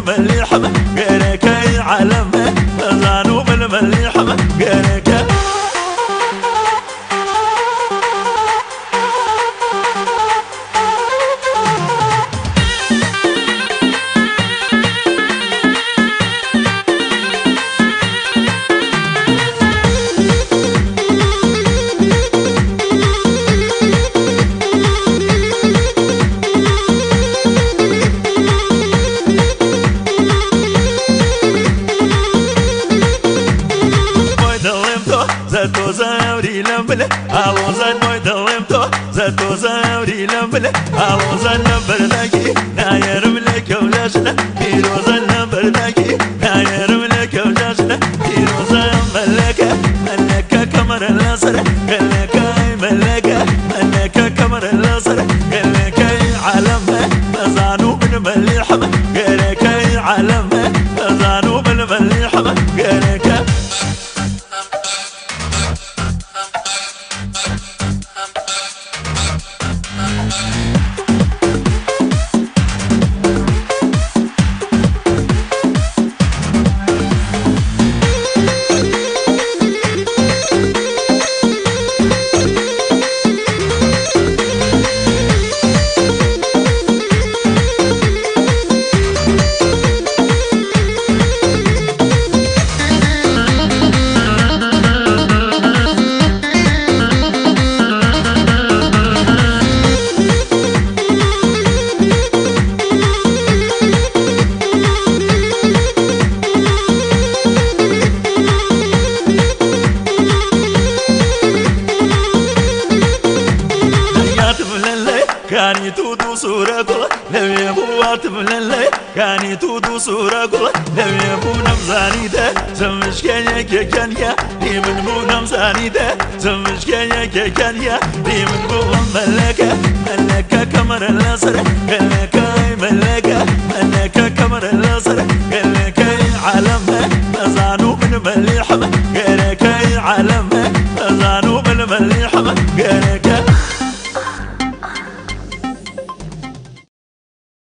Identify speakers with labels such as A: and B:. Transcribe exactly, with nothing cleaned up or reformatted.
A: بالمليحة غيرك يا عالم زانو بالمليحة غيرك zato zauri lambele alozan moy dalemto zato zauri lambele alozan lamberdaki na yerimle kavlashna pirozan lamberdaki na yerimle kavlashna pirozan malaka malaka kamar lasara malaka malaka malaka kamar lasara malaka alam mazanu min malihma malaka alam mazanu min malihma malaka كاني تودو صورة كلا لو يبوات من الليل كاني تودو صورة كلا لو يبو نمزاني ده سمش كانيا كيكانيا دي من بو نمزاني ده سمش كانيا كيكانيا دي من بو ملكة ملكة كمر الأسر ملكة ملكة ملكة كمر الأسر ملكة عالم مزانو من مليحة غيرك عالم مزانو من مليحة غيرك